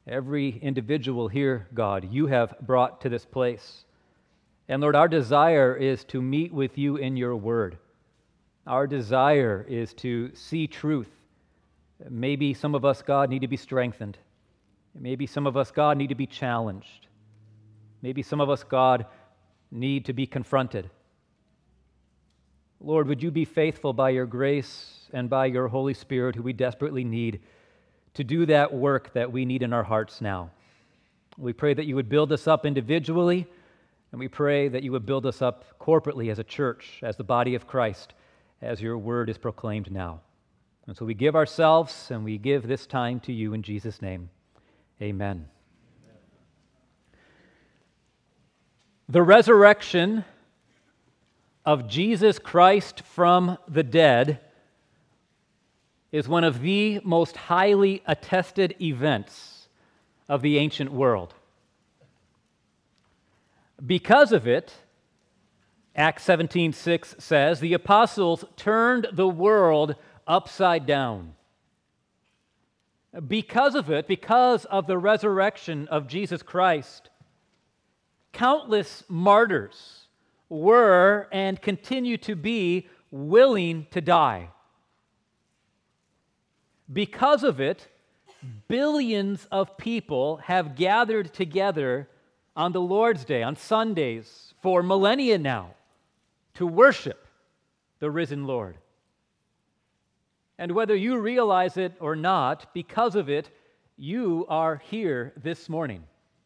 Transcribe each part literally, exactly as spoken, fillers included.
every individual here, God, you have brought to this place. And Lord, our desire is to meet with you in your word. Our desire is to see truth. Maybe some of us, God, need to be strengthened. Maybe some of us, God, need to be challenged. Maybe some of us, God, need to be confronted. Lord, would you be faithful by your grace and by your Holy Spirit, who we desperately need, to do that work that we need in our hearts now. We pray that you would build us up individually, and we pray that you would build us up corporately as a church, as the body of Christ, as your word is proclaimed now. And so we give ourselves and we give this time to you in Jesus' name. Amen. The resurrection of Jesus Christ from the dead is one of the most highly attested events of the ancient world. Because of it, Acts seventeen six says, the apostles turned the world upside down. Because of it, because of the resurrection of Jesus Christ, countless martyrs were and continue to be willing to die. Because of it, billions of people have gathered together on the Lord's Day, on Sundays, for millennia now, to worship the risen Lord. And whether you realize it or not, because of it, you are here this morning.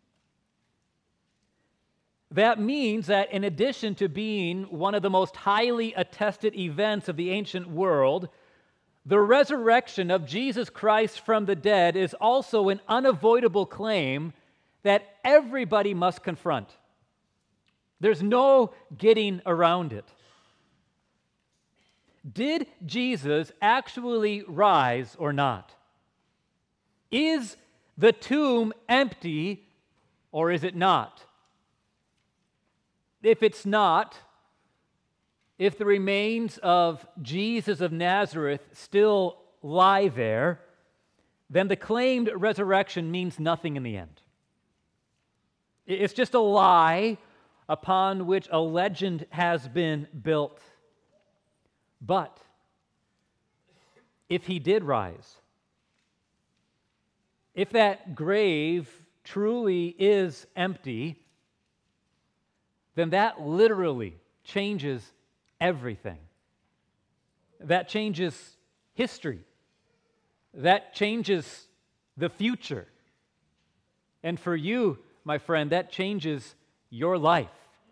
That means that in addition to being one of the most highly attested events of the ancient world, the resurrection of Jesus Christ from the dead is also an unavoidable claim that everybody must confront. There's no getting around it. Did Jesus actually rise or not? Is the tomb empty or is it not? If it's not, if the remains of Jesus of Nazareth still lie there, then the claimed resurrection means nothing in the end. It's just a lie upon which a legend has been built. But if he did rise, if that grave truly is empty, then that literally changes everything. That changes history. That changes the future. And for you, my friend, that changes your life.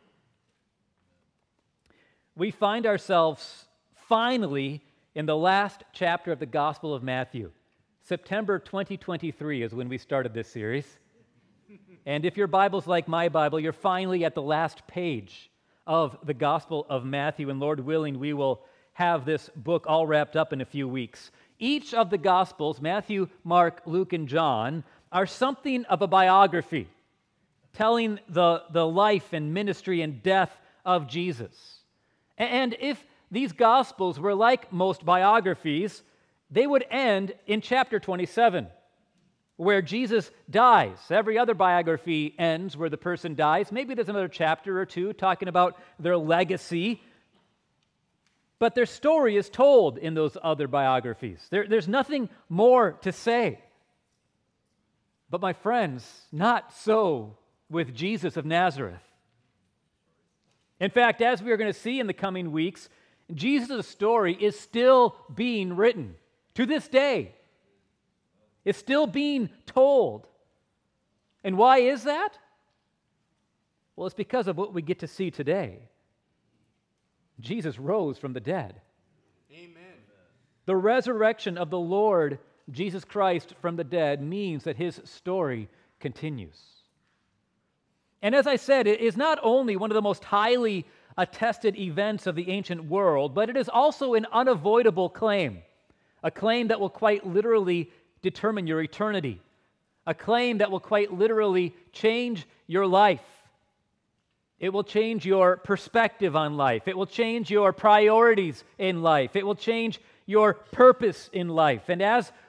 We find ourselves finally in the last chapter of the Gospel of Matthew. September twenty twenty-three is when we started this series. And if your Bible's like my Bible, you're finally at the last page of the Gospel of Matthew, and Lord willing, we will have this book all wrapped up in a few weeks. Each of the Gospels, Matthew, Mark, Luke, and John, are something of a biography, telling the, the life and ministry and death of Jesus. And if these Gospels were like most biographies, they would end in chapter twenty-seven, where Jesus dies. Every other biography ends where the person dies. Maybe there's another chapter or two talking about their legacy, but their story is told in those other biographies. There, there's nothing more to say. But my friends, not so with Jesus of Nazareth. In fact, as we are going to see in the coming weeks, Jesus' story is still being written to this day. It's still being told. And why is that? Well, it's because of what we get to see today. Jesus rose from the dead. Amen. The resurrection of the Lord Jesus Christ from the dead means that his story continues. And as I said, it is not only one of the most highly attested events of the ancient world, but it is also an unavoidable claim, a claim that will quite literally determine your eternity, a claim that will quite literally change your life. It will change your perspective on life. It will change your priorities in life. It will change your purpose in life. And as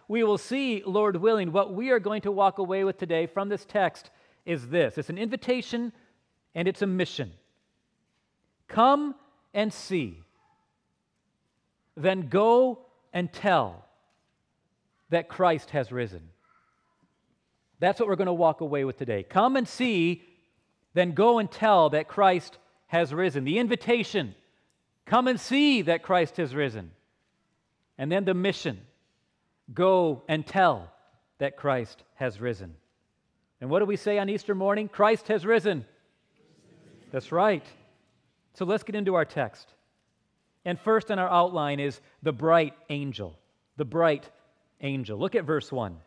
we will see, Lord willing, what we are going to walk away with today from this text is this. It's an invitation and it's a mission. Come and see, then go and tell that Christ has risen. That's what we're going to walk away with today. Come and see, then go and tell that Christ has risen. The invitation, come and see that Christ has risen. And then the mission, go and tell that Christ has risen. And what do we say on Easter morning? Christ has risen. That's right. So let's get into our text. And first in our outline is the bright angel. The bright angel. Look at verse one.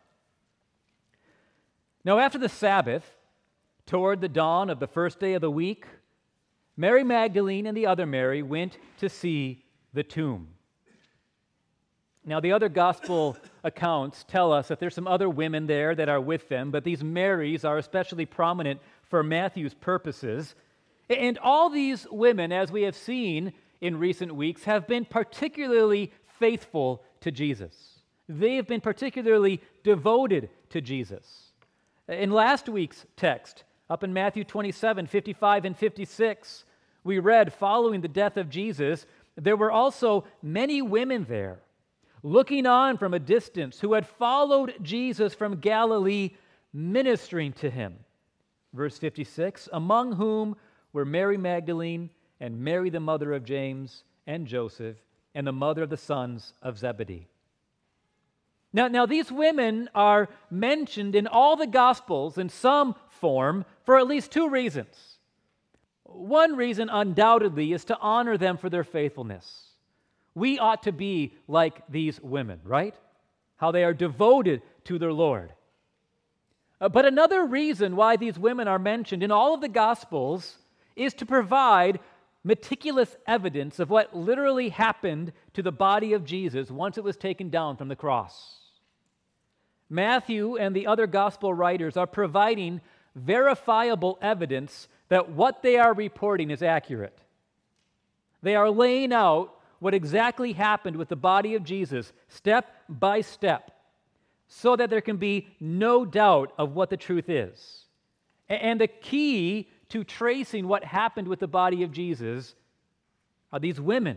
Now after the Sabbath, toward the dawn of the first day of the week, Mary Magdalene and the other Mary went to see the tomb. Now the other gospel accounts tell us that there's some other women there that are with them, but these Marys are especially prominent for Matthew's purposes. And all these women, as we have seen in recent weeks, have been particularly faithful to Jesus. They have been particularly devoted to Jesus. In last week's text, up in Matthew twenty-seven, fifty-five and fifty-six, we read, following the death of Jesus, there were also many women there, looking on from a distance, who had followed Jesus from Galilee, ministering to him. Verse fifty-six, among whom were Mary Magdalene and Mary the mother of James and Joseph and the mother of the sons of Zebedee. Now, now these women are mentioned in all the Gospels in some form for at least two reasons. One reason, undoubtedly, is to honor them for their faithfulness. We ought to be like these women, right? How they are devoted to their Lord. Uh, but another reason why these women are mentioned in all of the Gospels is to provide meticulous evidence of what literally happened to the body of Jesus once it was taken down from the cross. Matthew and the other gospel writers are providing verifiable evidence that what they are reporting is accurate. They are laying out what exactly happened with the body of Jesus, step by step, so that there can be no doubt of what the truth is. And the key to tracing what happened with the body of Jesus are these women.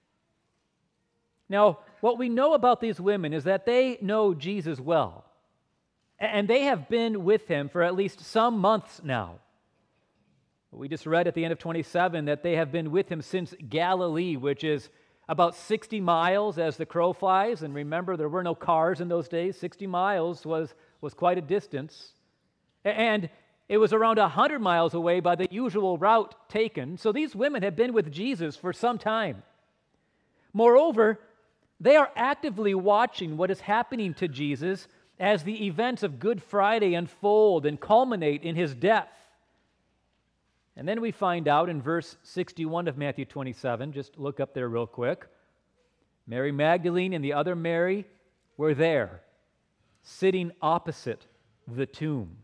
Now, what we know about these women is that they know Jesus well, and they have been with him for at least some months now. We just read at the end of twenty-seven that they have been with him since Galilee, which is about sixty miles as the crow flies. And remember, there were no cars in those days. sixty miles was, was quite a distance. And it was around one hundred miles away by the usual route taken. So these women have been with Jesus for some time. Moreover, they are actively watching what is happening to Jesus as the events of Good Friday unfold and culminate in his death. And then we find out in verse sixty-one of Matthew twenty-seven, just look up there real quick, Mary Magdalene and the other Mary were there, sitting opposite the tomb.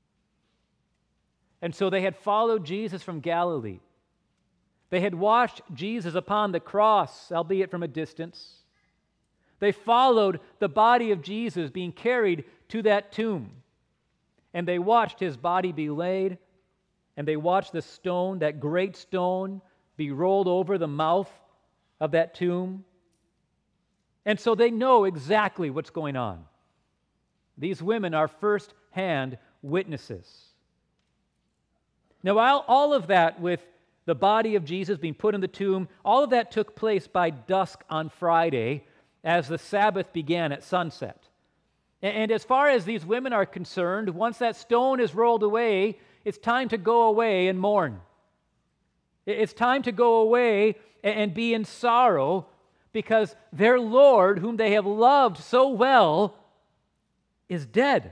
And so they had followed Jesus from Galilee. They had watched Jesus upon the cross, albeit from a distance. They followed the body of Jesus being carried to that tomb. And they watched his body be laid, and they watched the stone, that great stone, be rolled over the mouth of that tomb. And so they know exactly what's going on. These women are first-hand witnesses. Now, while all of that with the body of Jesus being put in the tomb, all of that took place by dusk on Friday as the Sabbath began at sunset. And as far as these women are concerned, once that stone is rolled away, it's time to go away and mourn. It's time to go away and be in sorrow because their Lord, whom they have loved so well, is dead.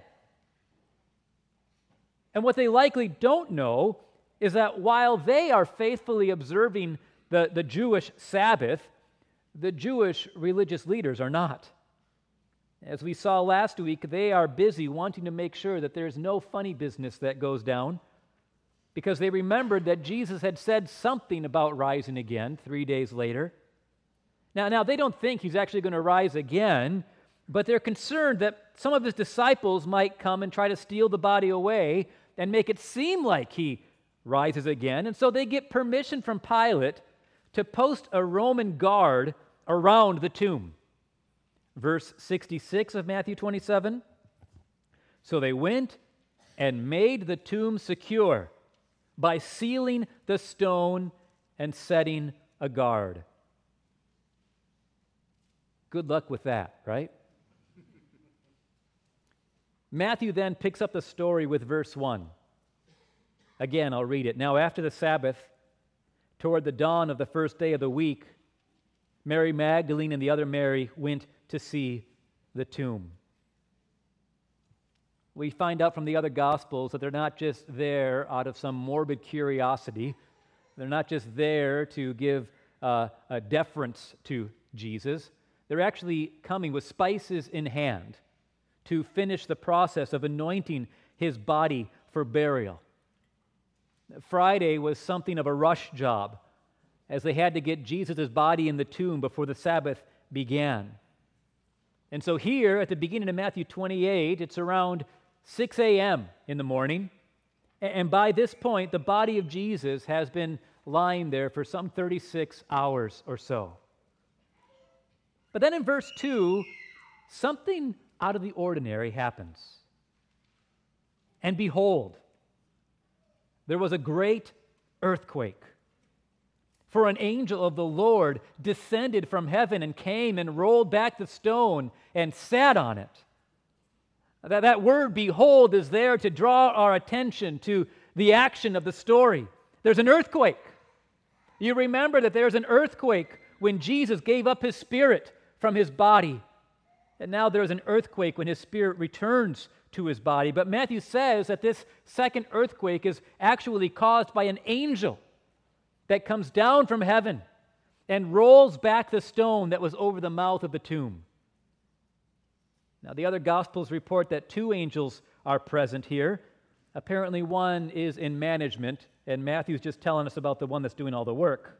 And what they likely don't know is that while they are faithfully observing the, the Jewish Sabbath, the Jewish religious leaders are not. As we saw last week, they are busy wanting to make sure that there's no funny business that goes down because they remembered that Jesus had said something about rising again three days later. Now, now they don't think he's actually going to rise again, but they're concerned that some of his disciples might come and try to steal the body away and make it seem like he rises again. And so they get permission from Pilate to post a Roman guard around the tomb. Verse sixty-six of Matthew twenty-seven. So they went and made the tomb secure by sealing the stone and setting a guard. Good luck with that, right? Matthew then picks up the story with verse one. Again, I'll read it. Now, after the Sabbath, toward the dawn of the first day of the week, Mary Magdalene and the other Mary went to see the tomb. We find out from the other Gospels that they're not just there out of some morbid curiosity. They're not just there to give uh, a deference to Jesus. They're actually coming with spices in hand to finish the process of anointing his body for burial. Friday was something of a rush job, as they had to get Jesus' body in the tomb before the Sabbath began. And so here, at the beginning of Matthew twenty-eight, it's around six a.m. in the morning, and by this point, the body of Jesus has been lying there for some thirty-six hours or so. But then in verse two, something out of the ordinary happens. And behold, there was a great earthquake. For an angel of the Lord descended from heaven and came and rolled back the stone and sat on it. That, that word, behold, is there to draw our attention to the action of the story. There's an earthquake. You remember that there's an earthquake when Jesus gave up his spirit from his body. And now there's an earthquake when his spirit returns to his body. But Matthew says that this second earthquake is actually caused by an angel that comes down from heaven and rolls back the stone that was over the mouth of the tomb. Now, the other Gospels report that two angels are present here. Apparently, one is in management, and Matthew's just telling us about the one that's doing all the work.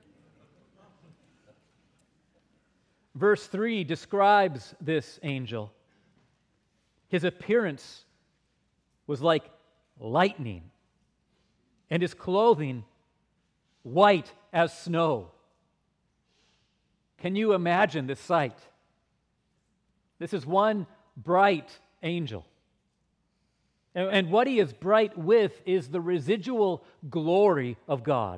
Verse three describes this angel. His appearance was like lightning, and his clothing white as snow. Can you imagine this sight? This is one bright angel. And, and what he is bright with is the residual glory of God.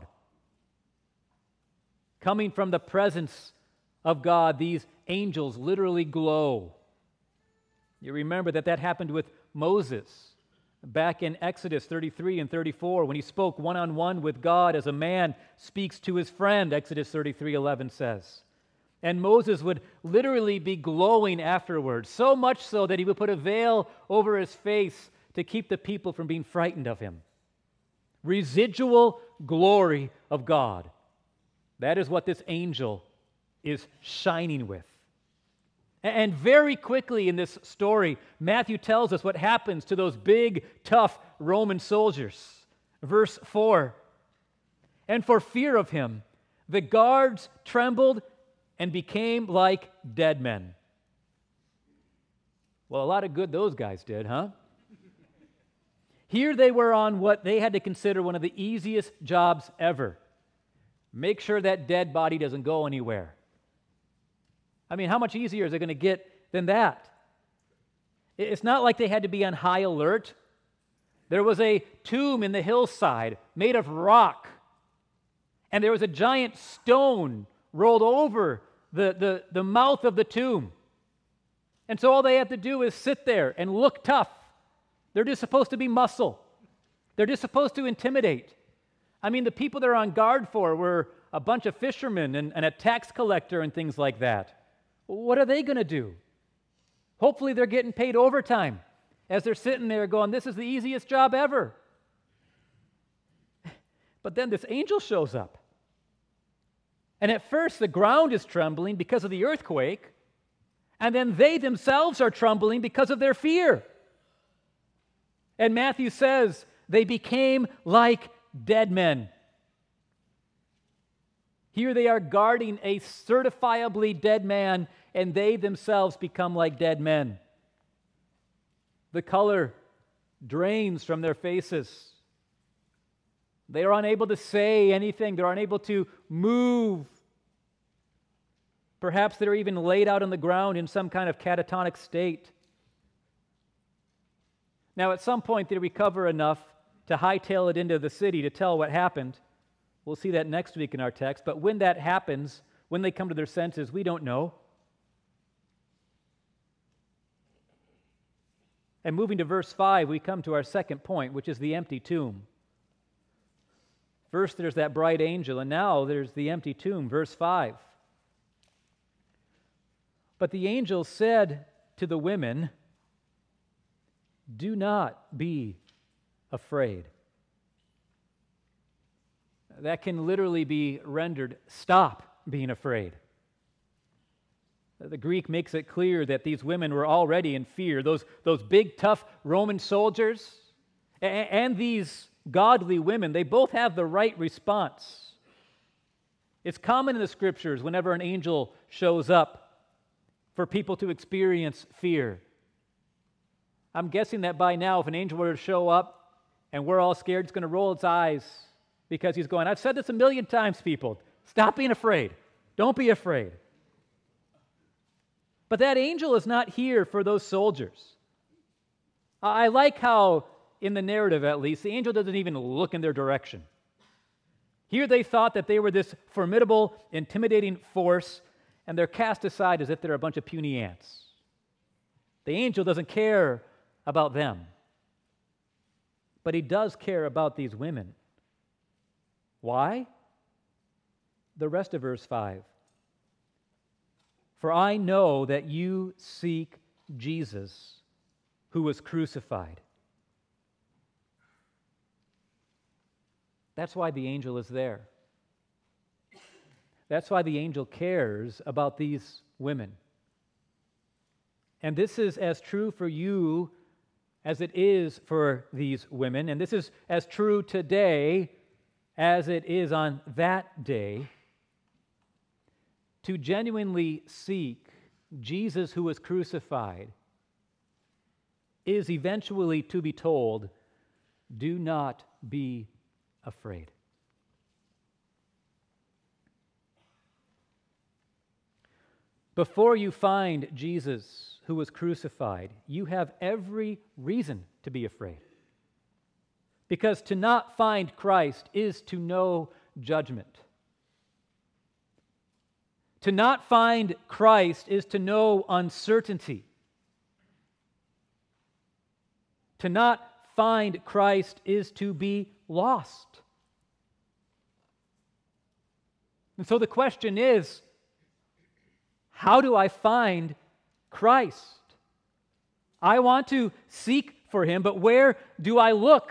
Coming from the presence of God, these angels literally glow. You remember that that happened with Moses back in Exodus thirty-three and thirty-four when he spoke one-on-one with God as a man speaks to his friend, Exodus thirty-three eleven says. And Moses would literally be glowing afterwards, so much so that he would put a veil over his face to keep the people from being frightened of him. Residual glory of God. That is what this angel is shining with. And very quickly in this story, Matthew tells us what happens to those big, tough Roman soldiers. Verse four, and for fear of him, the guards trembled and became like dead men. Well, a lot of good those guys did, huh? Here they were on what they had to consider one of the easiest jobs ever. Make sure that dead body doesn't go anywhere. I mean, how much easier is it going to get than that? It's not like they had to be on high alert. There was a tomb in the hillside made of rock, and there was a giant stone rolled over the, the, the mouth of the tomb. And so all they have to do is sit there and look tough. They're just supposed to be muscle. They're just supposed to intimidate. I mean, the people they're on guard for were a bunch of fishermen and, and a tax collector and things like that. What are they going to do? Hopefully they're getting paid overtime as they're sitting there going, this is the easiest job ever. But then this angel shows up. And at first the ground is trembling because of the earthquake, and then they themselves are trembling because of their fear. And Matthew says they became like dead men. Here they are guarding a certifiably dead man, and they themselves become like dead men. The color drains from their faces. They are unable to say anything. They're unable to move. Perhaps they're even laid out on the ground in some kind of catatonic state. Now, at some point, they recover enough to hightail it into the city to tell what happened. We'll see that next week in our text. But when that happens, when they come to their senses, we don't know. And moving to verse five, we come to our second point, which is the empty tomb. First, there's that bright angel, and now there's the empty tomb, verse five. But the angel said to the women, "Do not be afraid." That can literally be rendered, "Stop being afraid." The Greek makes it clear that these women were already in fear. Those, those big, tough Roman soldiers and, and these godly women, they both have the right response. It's common in the Scriptures whenever an angel shows up for people to experience fear. I'm guessing that by now, if an angel were to show up and we're all scared, it's going to roll its eyes because he's going, "I've said this a million times, people. Stop being afraid. Don't be afraid." But that angel is not here for those soldiers. I like how, in the narrative at least, the angel doesn't even look in their direction. Here they thought that they were this formidable, intimidating force, and they're cast aside as if they're a bunch of puny ants. The angel doesn't care about them. But he does care about these women. Why? The rest of verse five. "For I know that you seek Jesus, who was crucified." That's why the angel is there. That's why the angel cares about these women. And this is as true for you as it is for these women. And this is as true today as it is on that day. To genuinely seek Jesus who was crucified is eventually to be told, "Do not be afraid." Before you find Jesus who was crucified, you have every reason to be afraid. Because to not find Christ is to know judgment. To not find Christ is to know uncertainty. To not find Christ is to be lost. And so the question is, how do I find Christ? I want to seek for him, but where do I look?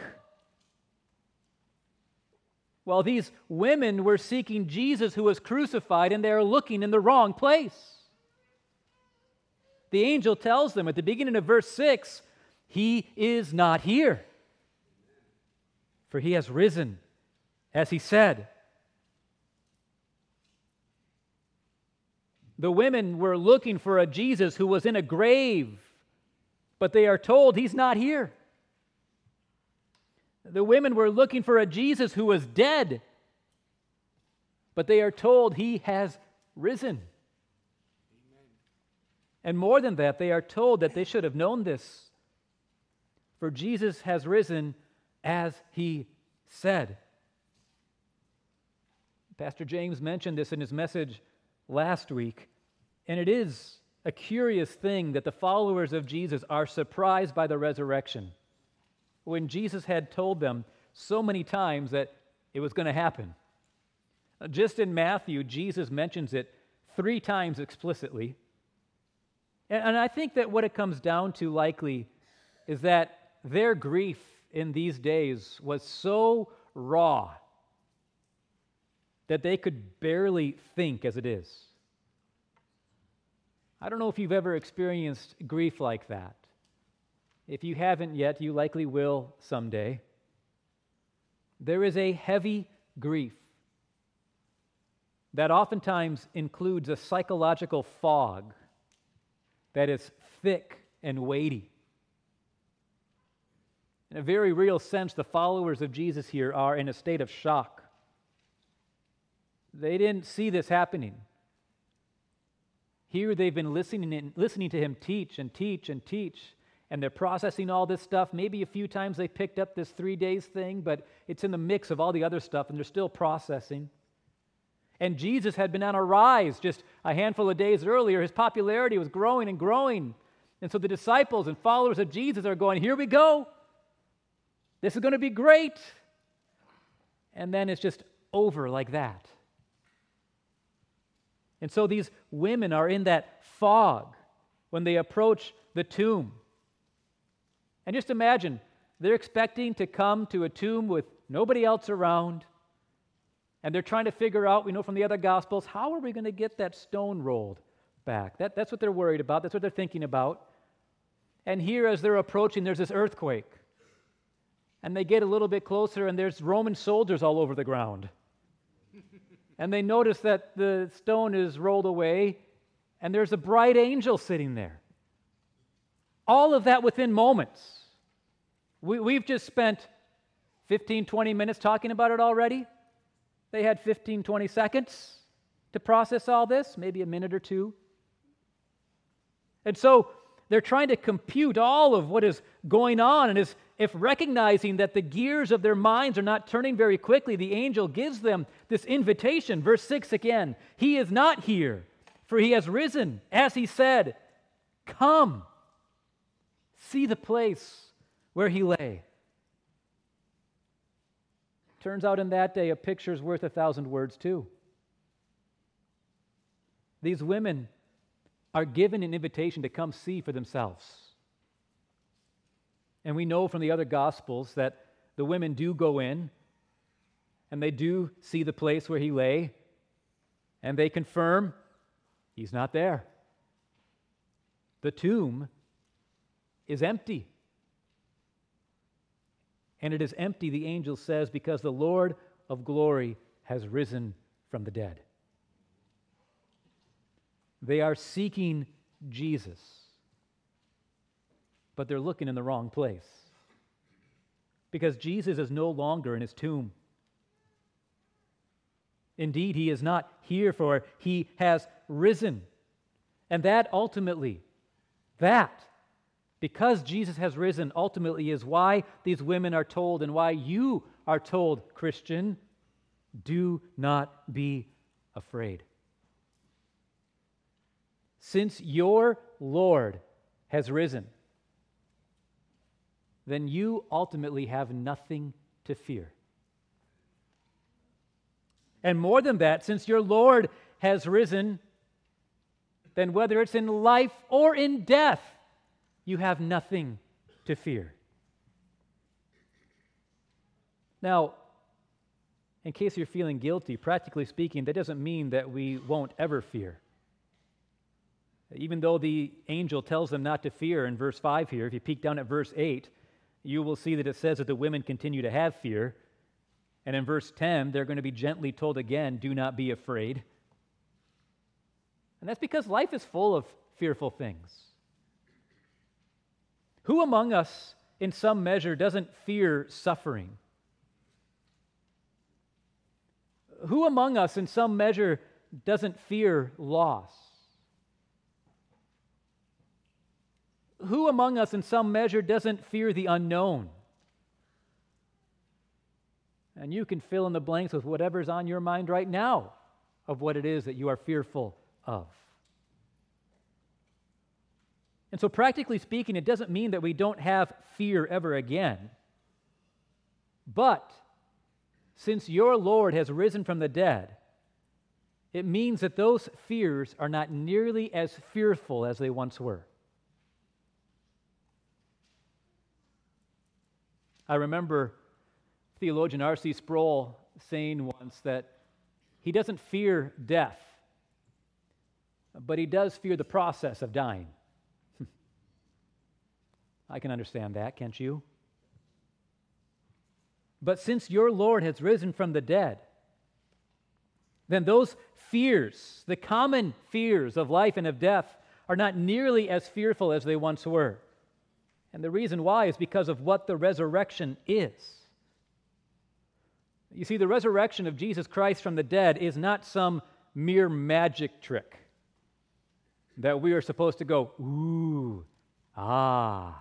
Well, these women were seeking Jesus who was crucified, and they are looking in the wrong place. The angel tells them at the beginning of verse six, "He is not here, for he has risen, as he said." The women were looking for a Jesus who was in a grave, but they are told he's not here. The women were looking for a Jesus who was dead, but they are told he has risen. Amen. And more than that, they are told that they should have known this, for Jesus has risen as he said. Pastor James mentioned this in his message last week, and it is a curious thing that the followers of Jesus are surprised by the resurrection, when Jesus had told them so many times that it was going to happen. Just in Matthew, Jesus mentions it three times explicitly. And I think that what it comes down to likely is that their grief in these days was so raw that they could barely think as it is. I don't know if you've ever experienced grief like that. If you haven't yet, you likely will someday. There is a heavy grief that oftentimes includes a psychological fog that is thick and weighty. In a very real sense, the followers of Jesus here are in a state of shock. They didn't see this happening. Here they've been listening and listening to him teach and teach and teach, and they're processing all this stuff. Maybe a few times they picked up this three days thing, but it's in the mix of all the other stuff, and they're still processing. And Jesus had been on a rise just a handful of days earlier. His popularity was growing and growing. And so the disciples and followers of Jesus are going, here we go. This is going to be great. And then it's just over like that. And so these women are in that fog when they approach the tomb. And just imagine, they're expecting to come to a tomb with nobody else around. And they're trying to figure out, we know from the other Gospels, how are we going to get that stone rolled back? That, that's what they're worried about. That's what they're thinking about. And here, as they're approaching, there's this earthquake. And they get a little bit closer, and there's Roman soldiers all over the ground. And they notice that the stone is rolled away, and there's a bright angel sitting there. All of that within moments. We, we've just spent fifteen, twenty minutes talking about it already. They had fifteen, twenty seconds to process all this, maybe a minute or two. And so they're trying to compute all of what is going on, and as if recognizing that the gears of their minds are not turning very quickly, the angel gives them this invitation. Verse six again, he is not here, for he has risen, as he said, come, see the place where he lay. Turns out in that day, a picture's worth a thousand words too. These women are given an invitation to come see for themselves. And we know from the other Gospels that the women do go in, and they do see the place where he lay, and they confirm he's not there. The tomb is empty. And it is empty, the angel says, because the Lord of glory has risen from the dead. They are seeking Jesus, but they're looking in the wrong place, because Jesus is no longer in his tomb. Indeed, he is not here, for he has risen. And that ultimately, that, because Jesus has risen, ultimately is why these women are told, and why you are told, Christian, do not be afraid. Since your Lord has risen, then you ultimately have nothing to fear. And more than that, since your Lord has risen, then whether it's in life or in death, you have nothing to fear. Now, in case you're feeling guilty, practically speaking, that doesn't mean that we won't ever fear. Even though the angel tells them not to fear in verse five here, if you peek down at verse eight, you will see that it says that the women continue to have fear. And in verse ten, they're going to be gently told again, do not be afraid. And that's because life is full of fearful things. Who among us, in some measure, doesn't fear suffering? Who among us, in some measure, doesn't fear loss? Who among us, in some measure, doesn't fear the unknown? And you can fill in the blanks with whatever's on your mind right now of what it is that you are fearful of. And so, practically speaking, it doesn't mean that we don't have fear ever again. But since your Lord has risen from the dead, it means that those fears are not nearly as fearful as they once were. I remember theologian R C Sproul saying once that he doesn't fear death, but he does fear the process of dying. I can understand that, can't you? But since your Lord has risen from the dead, then those fears, the common fears of life and of death, are not nearly as fearful as they once were. And the reason why is because of what the resurrection is. You see, the resurrection of Jesus Christ from the dead is not some mere magic trick that we are supposed to go, ooh, ah.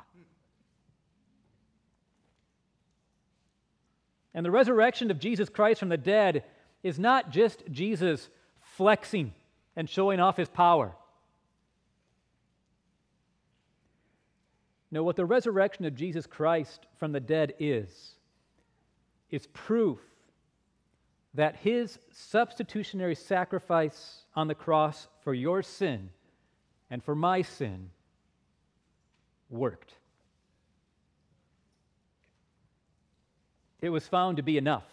And the resurrection of Jesus Christ from the dead is not just Jesus flexing and showing off his power. No, what the resurrection of Jesus Christ from the dead is, is proof that his substitutionary sacrifice on the cross for your sin and for my sin worked. It was found to be enough.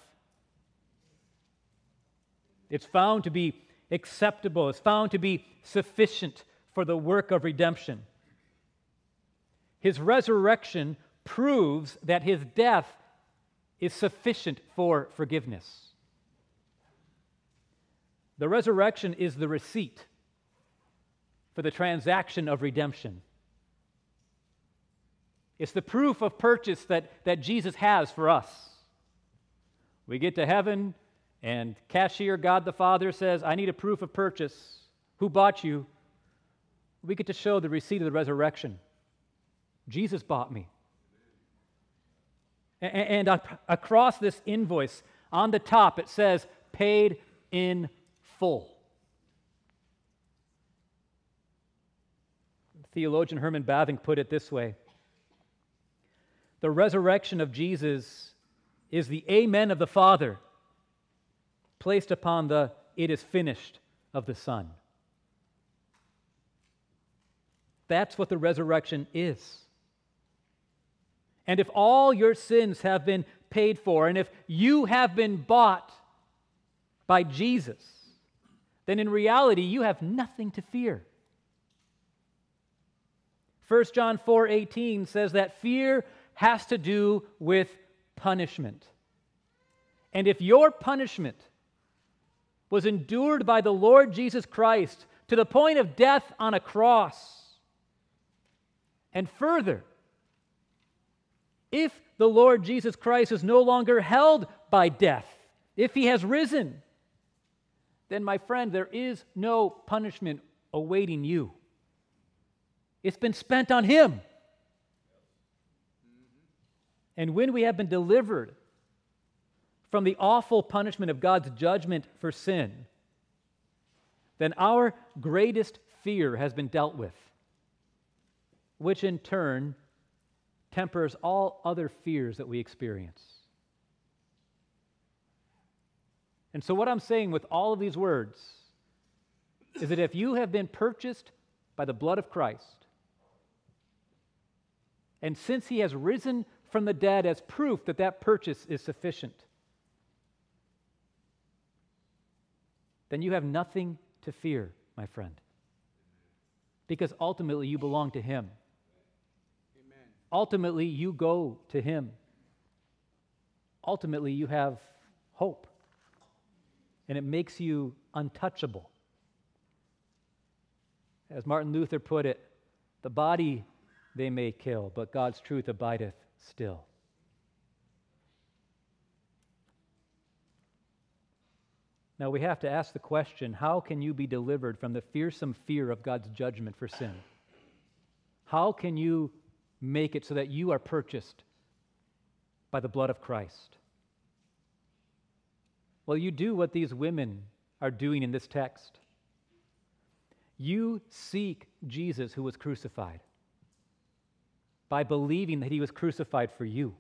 It's found to be acceptable. It's found to be sufficient for the work of redemption. His resurrection proves that his death is sufficient for forgiveness. The resurrection is the receipt for the transaction of redemption. It's the proof of purchase that, that Jesus has for us. We get to heaven, and cashier God the Father says, I need a proof of purchase. Who bought you? We get to show the receipt of the resurrection. Jesus bought me. And, and across this invoice, on the top, it says, paid in full. Theologian Herman Bavinck put it this way: the resurrection of Jesus is the amen of the Father placed upon the it is finished of the Son. That's what the resurrection is. And if all your sins have been paid for, and if you have been bought by Jesus, then in reality you have nothing to fear. First John four eighteen says that fear has to do with punishment. And if your punishment was endured by the Lord Jesus Christ to the point of death on a cross, and further, if the Lord Jesus Christ is no longer held by death, if he has risen, then, my friend, there is no punishment awaiting you. It's been spent on him. And when we have been delivered from the awful punishment of God's judgment for sin, then our greatest fear has been dealt with, which in turn tempers all other fears that we experience. And so what I'm saying with all of these words is that if you have been purchased by the blood of Christ, and since he has risen from the dead as proof that that purchase is sufficient, then you have nothing to fear, my friend, because ultimately you belong to him. Amen. Ultimately you go to him. Ultimately you have hope, and it makes you untouchable. As Martin Luther put it, the body they may kill, but God's truth abideth still. Now we have to ask the question, how can you be delivered from the fearsome fear of God's judgment for sin? How can you make it so that you are purchased by the blood of Christ? Well, you do what these women are doing in this text. You seek Jesus who was crucified by believing that he was crucified for you.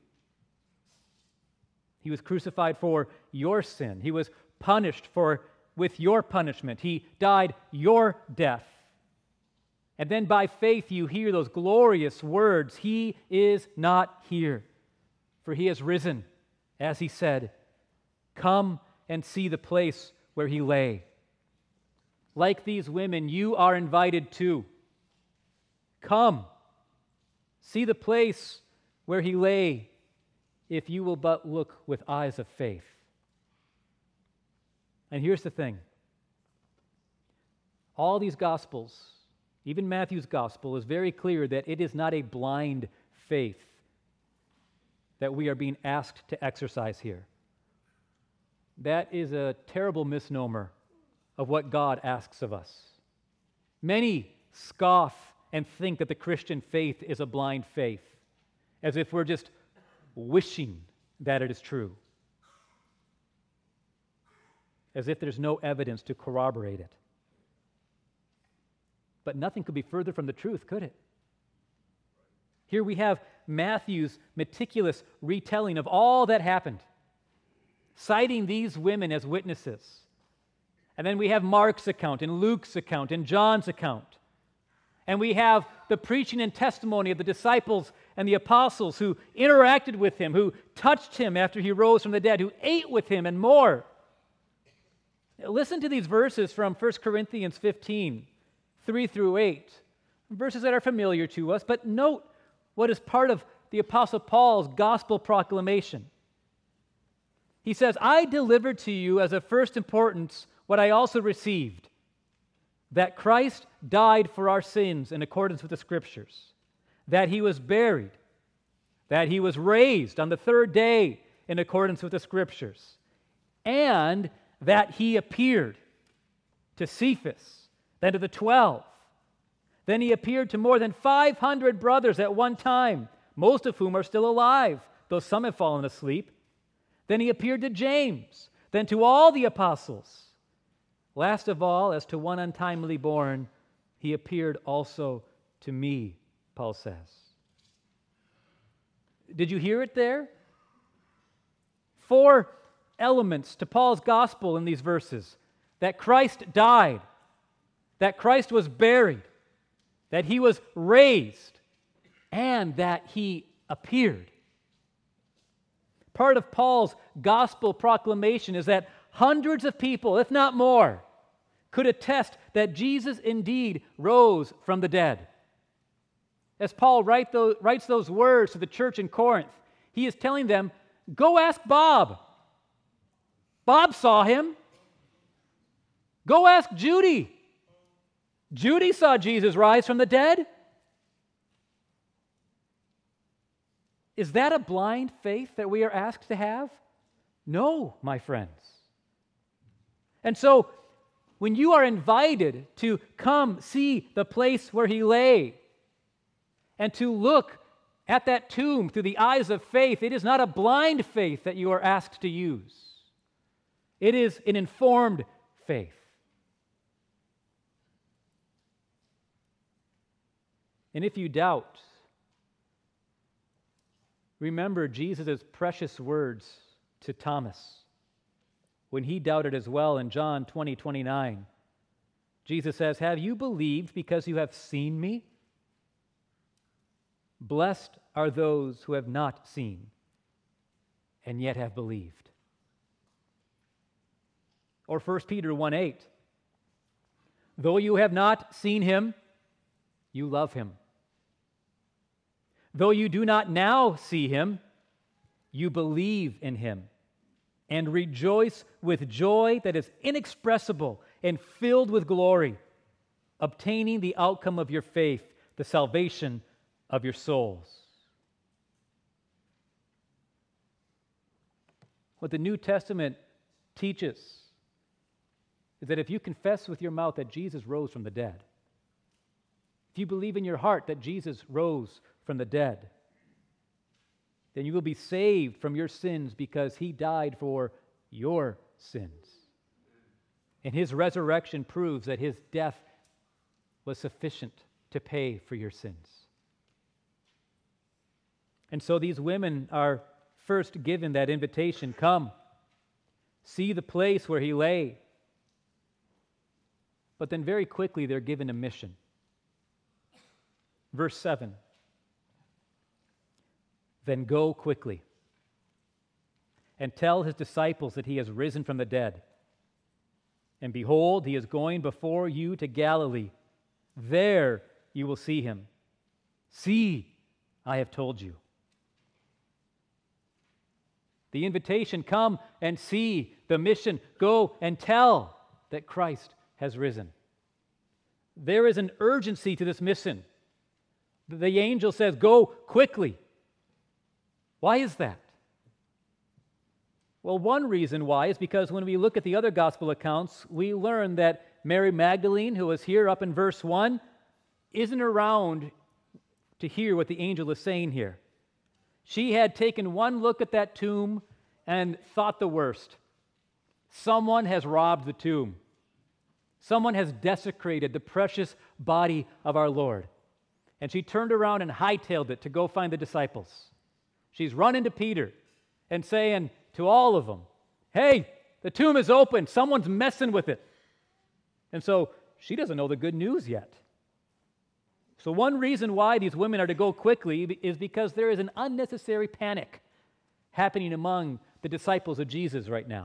He was crucified for your sin. He was punished for with your punishment. He died your death. And then by faith you hear those glorious words, he is not here, for he has risen, as he said. Come and see the place where he lay. Like these women, you are invited to come. See the place where he lay, if you will but look with eyes of faith. And here's the thing. All these Gospels even Matthew's gospel, is very clear that it is not a blind faith that we are being asked to exercise here. That is a terrible misnomer of what God asks of us. Many scoff and think that the Christian faith is a blind faith, as if we're just wishing that it is true, as if there's no evidence to corroborate it. But nothing could be further from the truth, could it? Here we have Matthew's meticulous retelling of all that happened, citing these women as witnesses. And then we have Mark's account, and Luke's account, and John's account. And we have the preaching and testimony of the disciples and the apostles who interacted with him, who touched him after he rose from the dead, who ate with him, and more. Listen to these verses from First Corinthians fifteen, three through eight, verses that are familiar to us, but note what is part of the Apostle Paul's gospel proclamation. He says, I delivered to you as of first importance what I also received, that Christ died for our sins in accordance with the Scriptures, that he was buried, that he was raised on the third day in accordance with the Scriptures, and that he appeared to Cephas, then to the twelve. Then he appeared to more than five hundred brothers at one time, most of whom are still alive, though some have fallen asleep. Then he appeared to James, then to all the apostles. Last of all, as to one untimely born, he appeared also to me, Paul says. Did you hear it there? Four elements to Paul's gospel in these verses: that Christ died, that Christ was buried, that he was raised, and that he appeared. Part of Paul's gospel proclamation is that hundreds of people, if not more, could attest that Jesus indeed rose from the dead. As Paul write those, writes those words to the church in Corinth, he is telling them, go ask Bob. Bob saw him. Go ask Judy. Judy saw Jesus rise from the dead. Is that a blind faith that we are asked to have? No, my friends. And so, when you are invited to come see the place where he lay and to look at that tomb through the eyes of faith, it is not a blind faith that you are asked to use. It is an informed faith. And if you doubt, remember Jesus' precious words to Thomas when he doubted as well in John twenty, twenty-nine. Jesus says, have you believed because you have seen me? Blessed are those who have not seen and yet have believed. Or First Peter one eight. Though you have not seen him, you love him. Though you do not now see him, you believe in him and rejoice with joy that is inexpressible and filled with glory, obtaining the outcome of your faith, the salvation of your souls. What the New Testament teaches is that if you confess with your mouth that Jesus rose from the dead, if you believe in your heart that Jesus rose from the dead, then you will be saved from your sins because he died for your sins. And his resurrection proves that his death was sufficient to pay for your sins. And so these women are first given that invitation, come, see the place where he lay. But then very quickly they're given a mission. Verse seven. Then go quickly and tell his disciples that he has risen from the dead. And behold, he is going before you to Galilee. There you will see him. See, I have told you. The invitation, come and see. The mission, go and tell that Christ has risen. There is an urgency to this mission. The angel says, go quickly. Why is that? Well, one reason why is because when we look at the other gospel accounts, we learn that Mary Magdalene, who was here up in verse one, isn't around to hear what the angel is saying here. She had taken one look at that tomb and thought the worst. Someone has robbed the tomb. Someone has desecrated the precious body of our Lord. And she turned around and hightailed it to go find the disciples. She's running to Peter and saying to all of them, hey, the tomb is open. Someone's messing with it. And so she doesn't know the good news yet. So one reason why these women are to go quickly is because there is an unnecessary panic happening among the disciples of Jesus right now.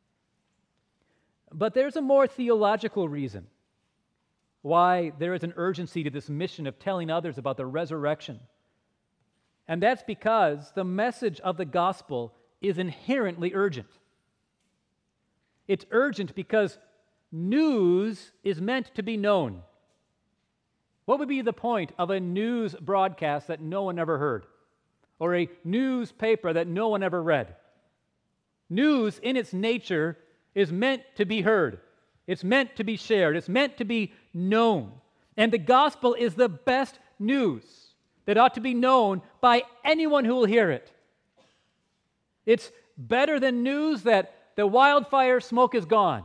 But there's a more theological reason why there is an urgency to this mission of telling others about the resurrection. And that's because the message of the gospel is inherently urgent. It's urgent because news is meant to be known. What would be the point of a news broadcast that no one ever heard? Or a newspaper that no one ever read? News, in its nature, is meant to be heard. It's meant to be shared. It's meant to be known. And the gospel is the best news that ought to be known by anyone who will hear it. It's better than news that the wildfire smoke is gone.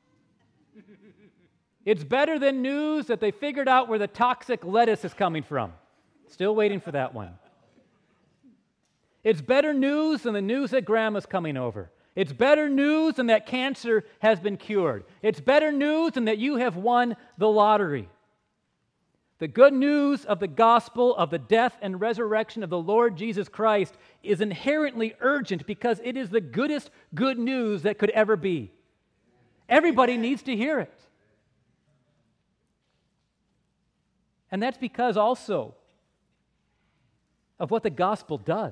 It's better than news that they figured out where the toxic lettuce is coming from. Still waiting for that one. It's better news than the news that grandma's coming over. It's better news than that cancer has been cured. It's better news than that you have won the lottery. The good news of the gospel of the death and resurrection of the Lord Jesus Christ is inherently urgent because it is the goodest good news that could ever be. Everybody needs to hear it. And that's because also of what the gospel does.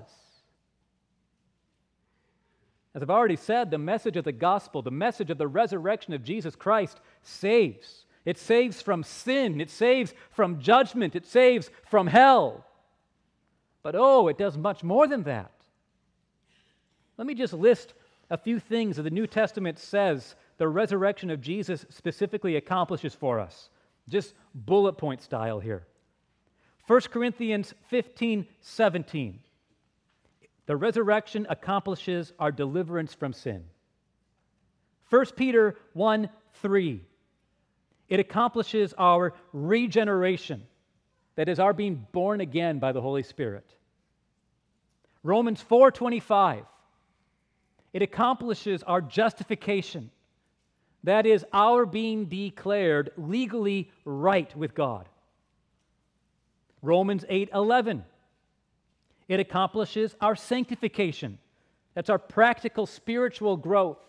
As I've already said, the message of the gospel, the message of the resurrection of Jesus Christ saves. It saves from sin. It saves from judgment. It saves from hell. But oh, it does much more than that. Let me just list a few things that the New Testament says the resurrection of Jesus specifically accomplishes for us. Just bullet point style here. First Corinthians fifteen seventeen. The resurrection accomplishes our deliverance from sin. First Peter one three. It accomplishes our regeneration, that is, our being born again by the Holy Spirit. Romans four twenty-five. It accomplishes our justification, that is, our being declared legally right with God. Romans eight eleven. It accomplishes our sanctification. That's our practical spiritual growth.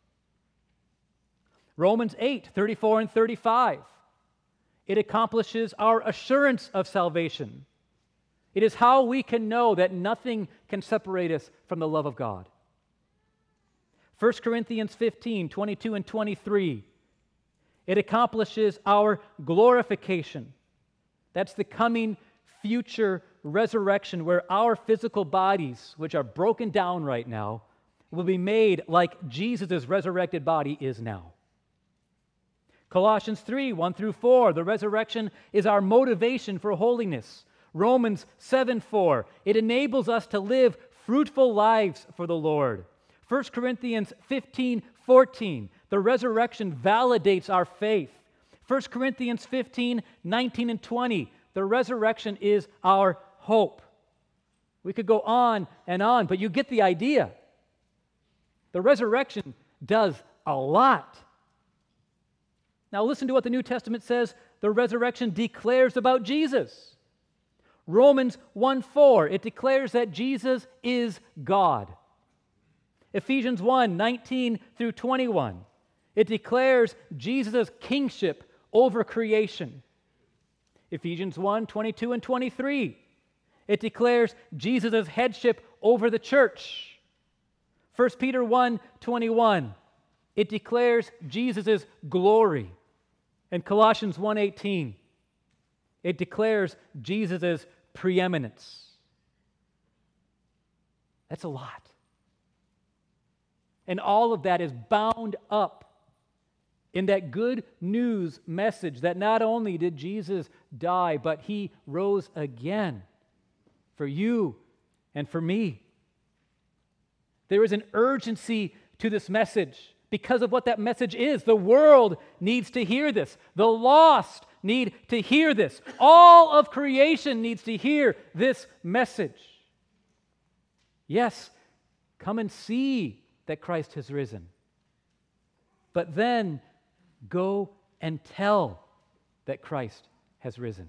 Romans eight thirty-four and thirty-five. It accomplishes our assurance of salvation. It is how we can know that nothing can separate us from the love of God. First Corinthians fifteen twenty-two and twenty-three. It accomplishes our glorification. That's the coming future resurrection where our physical bodies, which are broken down right now, will be made like Jesus' resurrected body is now. Colossians three, one through four, the resurrection is our motivation for holiness. Romans seven four, it enables us to live fruitful lives for the Lord. First Corinthians fifteen fourteen, the resurrection validates our faith. First Corinthians fifteen nineteen and twenty, the resurrection is our hope. We could go on and on, but you get the idea. The resurrection does a lot. Now listen to what the New Testament says the resurrection declares about Jesus. Romans one four, it declares that Jesus is God. Ephesians one nineteen through twenty-one, it declares Jesus' kingship over creation. Ephesians one twenty-two and twenty-three, it declares Jesus' headship over the church. First Peter one twenty-one, it declares Jesus' glory. In Colossians one eighteen, it declares Jesus' preeminence. That's a lot. And all of that is bound up in that good news message that not only did Jesus die, but he rose again for you and for me. There is an urgency to this message because of what that message is. The world needs to hear this. The lost need to hear this. All of creation needs to hear this message. Yes, come and see that Christ has risen. But then go and tell that Christ has risen.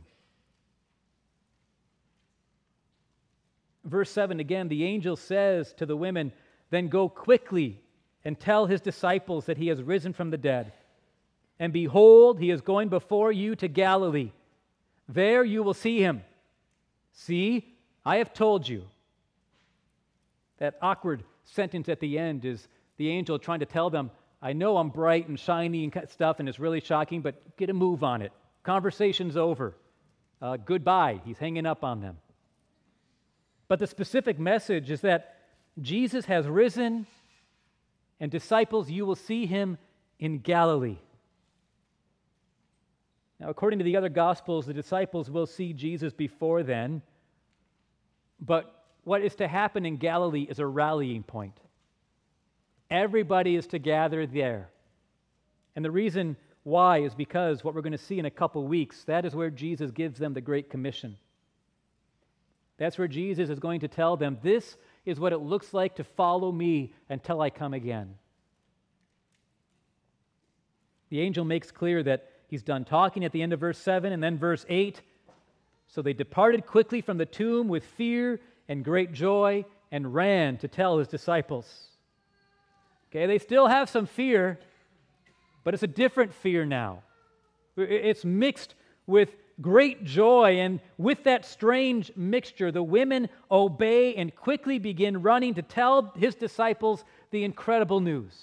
Verse seven, again, the angel says to the women, "Then go quickly and tell his disciples that he has risen from the dead. And behold, he is going before you to Galilee. There you will see him. See, I have told you." That awkward sentence at the end is the angel trying to tell them, I know I'm bright and shiny and stuff and it's really shocking, but get a move on it. Conversation's over. Uh, goodbye. He's hanging up on them. But the specific message is that Jesus has risen, and disciples, you will see him in Galilee. Now, according to the other Gospels, the disciples will see Jesus before then, but what is to happen in Galilee is a rallying point. Everybody is to gather there. And the reason why is because what we're going to see in a couple weeks, that is where Jesus gives them the Great Commission. That's where Jesus is going to tell them, this is what it looks like to follow me until I come again. The angel makes clear that he's done talking at the end of verse seven, and then verse eight. So they departed quickly from the tomb with fear and great joy and ran to tell his disciples. Okay, they still have some fear, but it's a different fear now. It's mixed with great joy, and with that strange mixture, the women obey and quickly begin running to tell his disciples the incredible news.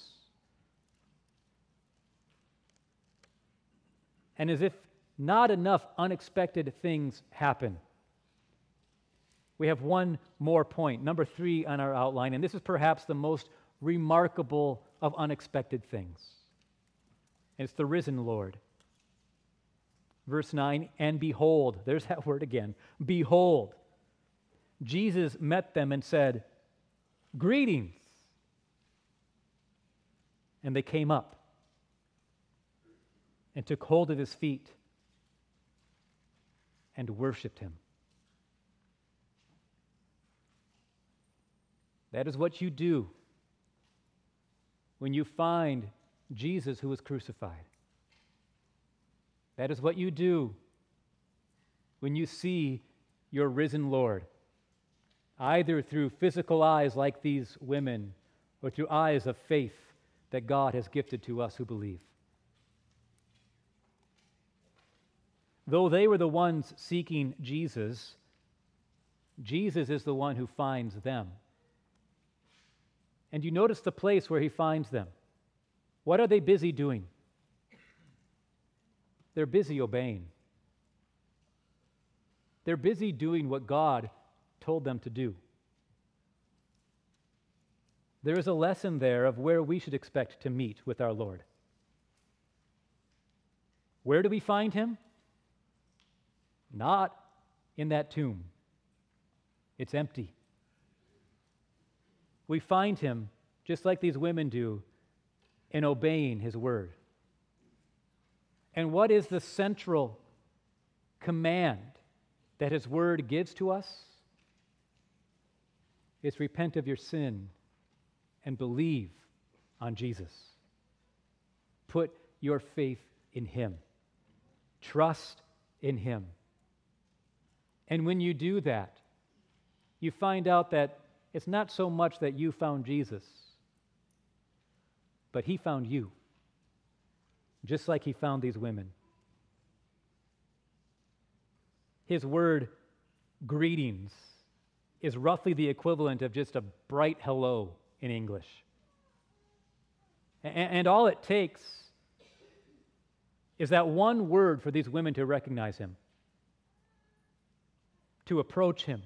And as if not enough unexpected things happen, we have one more point, number three on our outline, and this is perhaps the most remarkable of unexpected things. And it's the risen Lord. Verse nine, and behold, there's that word again, behold, Jesus met them and said, greetings. And they came up and took hold of his feet and worshiped him. That is what you do when you find Jesus who was crucified. That is what you do when you see your risen Lord, either through physical eyes like these women or through eyes of faith that God has gifted to us who believe. Though they were the ones seeking Jesus, Jesus is the one who finds them. And you notice the place where he finds them. What are they busy doing? They're busy obeying. They're busy doing what God told them to do. There is a lesson there of where we should expect to meet with our Lord. Where do we find him? Not in that tomb. It's empty. We find him, just like these women do, in obeying his word. And what is the central command that his word gives to us? It's repent of your sin and believe on Jesus. Put your faith in him. Trust in him. And when you do that, you find out that it's not so much that you found Jesus, but he found you, just like he found these women. His word, greetings, is roughly the equivalent of just a bright hello in English. And, and all it takes is that one word for these women to recognize him, to approach him,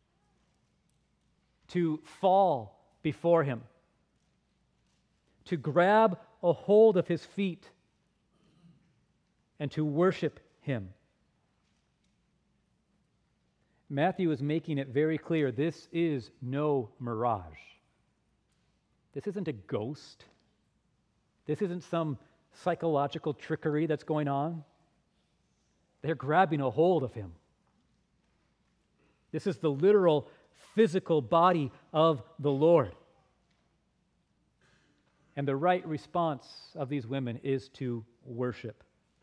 to fall before him, to grab a hold of his feet, and to worship him. Matthew is making it very clear this is no mirage. This isn't a ghost. This isn't some psychological trickery that's going on. They're grabbing a hold of him. This is the literal physical body of the Lord. And the right response of these women is to worship.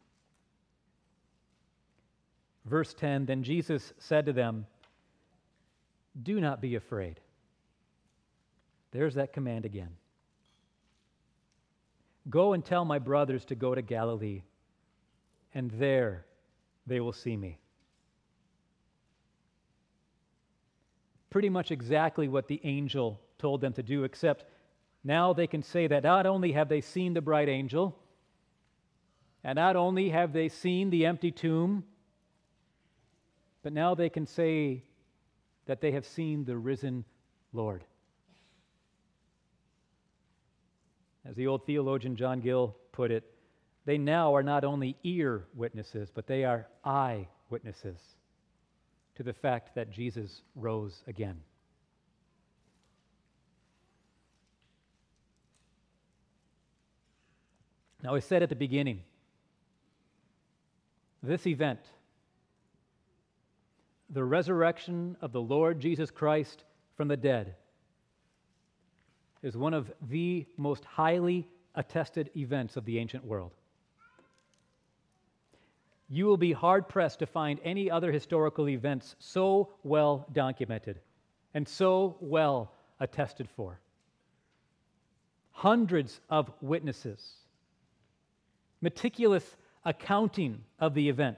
Verse ten, then Jesus said to them, do not be afraid. There's that command again. Go and tell my brothers to go to Galilee, and there they will see me. Pretty much exactly what the angel told them to do, except now they can say that not only have they seen the bright angel, and not only have they seen the empty tomb, but now they can say that they have seen the risen Lord. As the old theologian John Gill put it, they now are not only ear witnesses, but they are eye witnesses to the fact that Jesus rose again. Now, I said at the beginning, this event, the resurrection of the Lord Jesus Christ from the dead, is one of the most highly attested events of the ancient world. You will be hard-pressed to find any other historical events so well documented and so well attested for. Hundreds of witnesses, meticulous accounting of the event,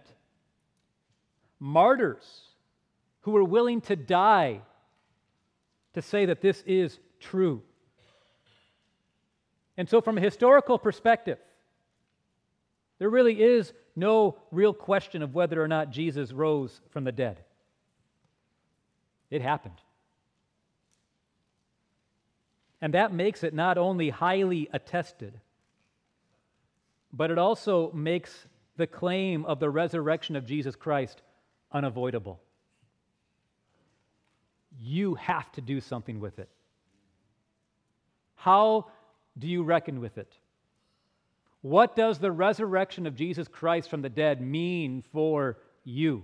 martyrs who were willing to die to say that this is true. And so from a historical perspective, there really is no real question of whether or not Jesus rose from the dead. It happened. And that makes it not only highly attested, but it also makes the claim of the resurrection of Jesus Christ unavoidable. You have to do something with it. How do you reckon with it? What does the resurrection of Jesus Christ from the dead mean for you?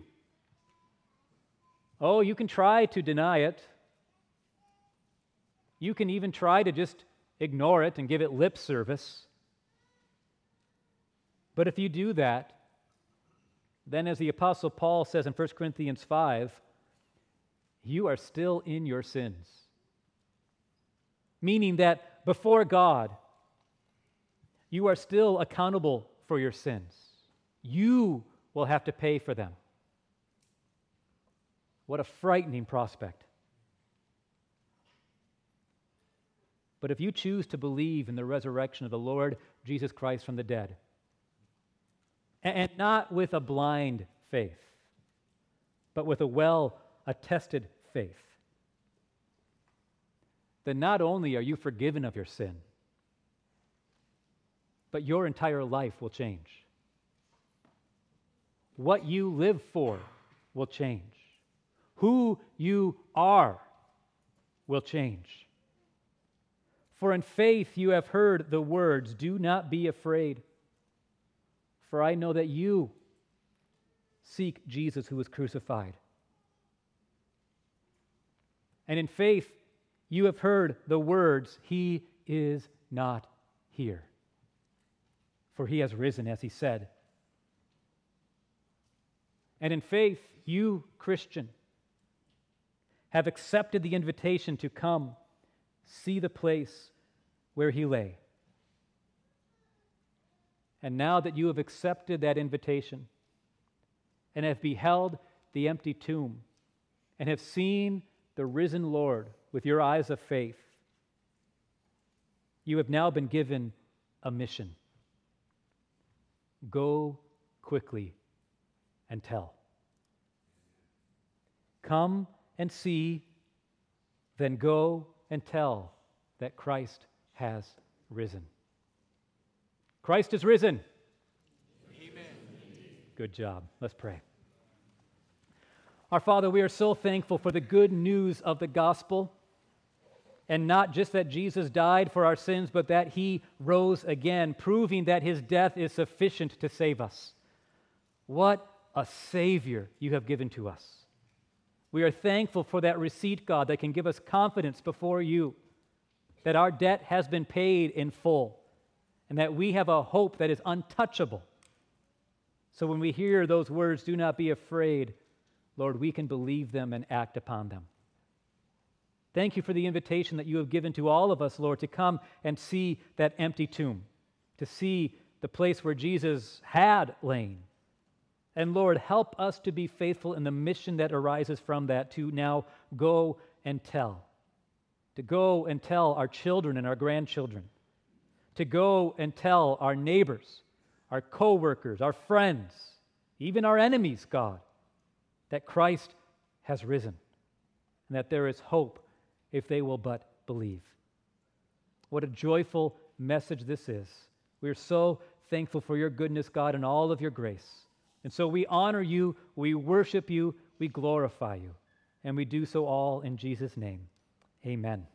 Oh, you can try to deny it. You can even try to just ignore it and give it lip service. But if you do that, then as the Apostle Paul says in First Corinthians five, you are still in your sins. Meaning that before God, you are still accountable for your sins. You will have to pay for them. What a frightening prospect. But if you choose to believe in the resurrection of the Lord Jesus Christ from the dead, and not with a blind faith, but with a well-attested faith, then not only are you forgiven of your sin, but your entire life will change. What you live for will change. Who you are will change. For in faith you have heard the words, do not be afraid, for I know that you seek Jesus who was crucified. And in faith you have heard the words, he is not here, for he has risen, as he said. And in faith, you, Christian, have accepted the invitation to come see the place where he lay. And now that you have accepted that invitation and have beheld the empty tomb and have seen the risen Lord with your eyes of faith, you have now been given a mission. go quickly and tell. Come and see, then go and tell that Christ has risen. Christ is risen. Amen. Good job. Let's pray. Our Father, we are so thankful for the good news of the gospel, and not just that Jesus died for our sins, but that he rose again, proving that his death is sufficient to save us. What a Savior you have given to us. We are thankful for that receipt, God, that can give us confidence before you, that our debt has been paid in full, and that we have a hope that is untouchable. So when we hear those words, do not be afraid, Lord, we can believe them and act upon them. Thank you for the invitation that you have given to all of us, Lord, to come and see that empty tomb, to see the place where Jesus had lain. And Lord, help us to be faithful in the mission that arises from that, to now go and tell. To go and tell our children and our grandchildren. To go and tell our neighbors, our co-workers, our friends, even our enemies, God, that Christ has risen and that there is hope if they will but believe. What a joyful message this is. We are so thankful for your goodness, God, and all of your grace. And so we honor you, we worship you, we glorify you, and we do so all in Jesus' name. Amen.